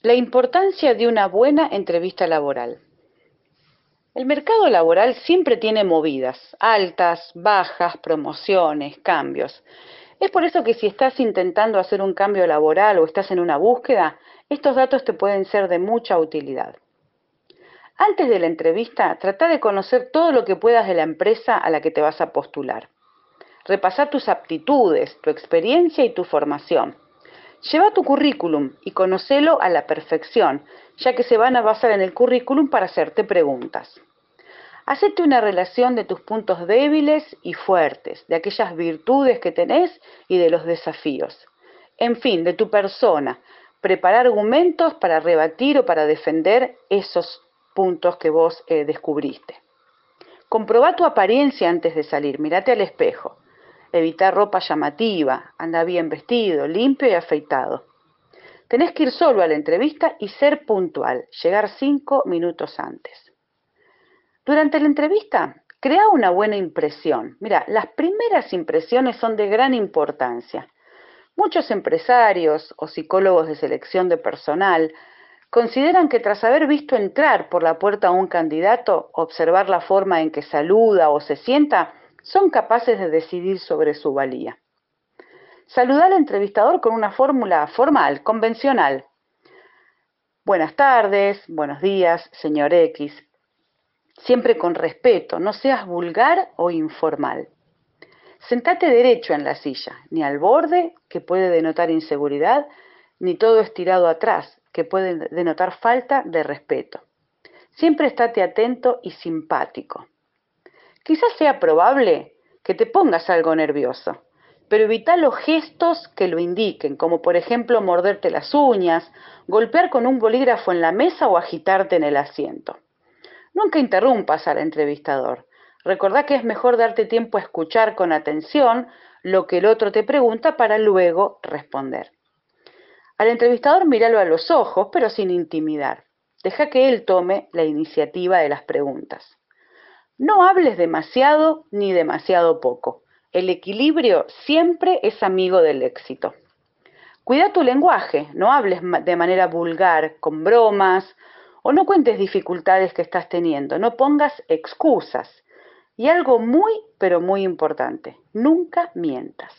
La importancia de una buena entrevista laboral. El mercado laboral siempre tiene movidas, altas, bajas, promociones, cambios. Es por eso que si estás intentando hacer un cambio laboral o estás en una búsqueda, estos datos te pueden ser de mucha utilidad. Antes de la entrevista, trata de conocer todo lo que puedas de la empresa a la que te vas a postular. Repasar tus aptitudes, tu experiencia y tu formación. Lleva tu currículum y conócelo a la perfección, ya que se van a basar en el currículum para hacerte preguntas. Hacete una relación de tus puntos débiles y fuertes, de aquellas virtudes que tenés y de los desafíos. En fin, de tu persona. Prepara argumentos para rebatir o para defender esos puntos que vos descubriste. Comprobá tu apariencia antes de salir, mirate al espejo. Evita ropa llamativa, anda bien vestido, limpio y afeitado. Tenés que ir solo a la entrevista y ser puntual, llegar 5 minutos antes. Durante la entrevista, crea una buena impresión. Mira, las primeras impresiones son de gran importancia. Muchos empresarios o psicólogos de selección de personal consideran que tras haber visto entrar por la puerta a un candidato, observar la forma en que saluda o se sienta, son capaces de decidir sobre su valía. Saluda al entrevistador con una fórmula formal, convencional. Buenas tardes, buenos días, señor X. Siempre con respeto, no seas vulgar o informal. Sentate derecho en la silla, ni al borde, que puede denotar inseguridad, ni todo estirado atrás, que puede denotar falta de respeto. Siempre estate atento y simpático. Quizás sea probable que te pongas algo nervioso, pero evita los gestos que lo indiquen, como por ejemplo morderte las uñas, golpear con un bolígrafo en la mesa o agitarte en el asiento. Nunca interrumpas al entrevistador. Recordá que es mejor darte tiempo a escuchar con atención lo que el otro te pregunta para luego responder. Al entrevistador míralo a los ojos, pero sin intimidar. Deja que él tome la iniciativa de las preguntas. No hables demasiado ni demasiado poco. El equilibrio siempre es amigo del éxito. Cuida tu lenguaje, no hables de manera vulgar, con bromas, o no cuentes dificultades que estás teniendo, no pongas excusas. Y algo muy, pero muy importante, nunca mientas.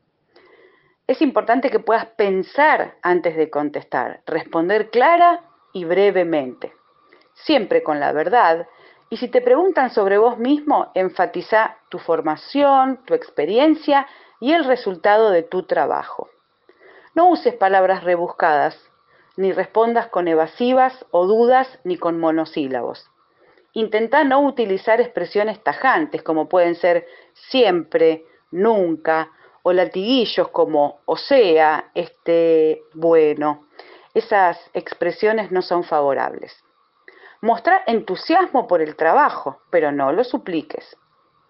Es importante que puedas pensar antes de contestar, responder clara y brevemente, siempre con la verdad. Y si te preguntan sobre vos mismo, enfatiza tu formación, tu experiencia y el resultado de tu trabajo. No uses palabras rebuscadas, ni respondas con evasivas o dudas ni con monosílabos. Intenta no utilizar expresiones tajantes como pueden ser siempre, nunca, o latiguillos como o sea, bueno. Esas expresiones no son favorables. Mostra entusiasmo por el trabajo, pero no lo supliques.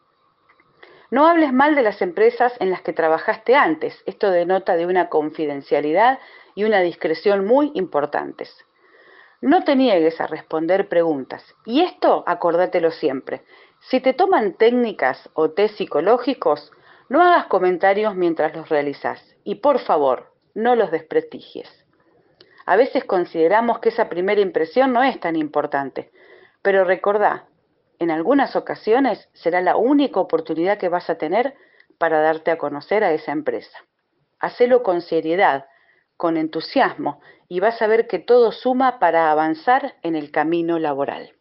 No hables mal de las empresas en las que trabajaste antes. Esto denota de una confidencialidad y una discreción muy importantes. No te niegues a responder preguntas. Y esto, acordátelo siempre. Si te toman técnicas o test psicológicos, no hagas comentarios mientras los realizas. Y por favor, no los desprestigies. A veces consideramos que esa primera impresión no es tan importante, pero recordá, en algunas ocasiones será la única oportunidad que vas a tener para darte a conocer a esa empresa. Hacelo con seriedad, con entusiasmo, y vas a ver que todo suma para avanzar en el camino laboral.